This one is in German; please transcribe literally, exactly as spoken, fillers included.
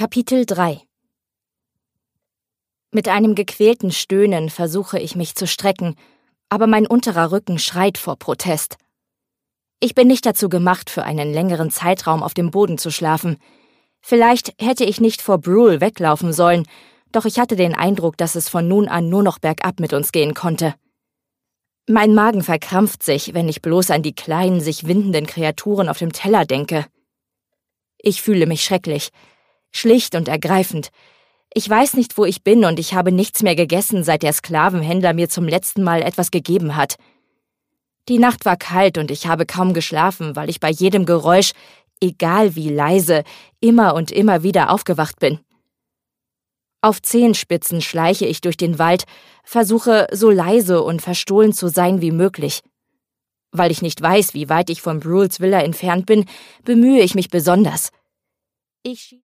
Kapitel drei. Mit einem gequälten Stöhnen versuche ich mich zu strecken, aber mein unterer Rücken schreit vor Protest. Ich bin nicht dazu gemacht, für einen längeren Zeitraum auf dem Boden zu schlafen. Vielleicht hätte ich nicht vor Brule weglaufen sollen, doch ich hatte den Eindruck, dass es von nun an nur noch bergab mit uns gehen konnte. Mein Magen verkrampft sich, wenn ich bloß an die kleinen, sich windenden Kreaturen auf dem Teller denke. Ich fühle mich schrecklich. Schlicht und ergreifend. Ich weiß nicht, wo ich bin, und ich habe nichts mehr gegessen, seit der Sklavenhändler mir zum letzten Mal etwas gegeben hat. Die Nacht war kalt und ich habe kaum geschlafen, weil ich bei jedem Geräusch, egal wie leise, immer und immer wieder aufgewacht bin. Auf Zehenspitzen schleiche ich durch den Wald, versuche so leise und verstohlen zu sein wie möglich. Weil ich nicht weiß, wie weit ich von Brules Villa entfernt bin, bemühe ich mich besonders. Ich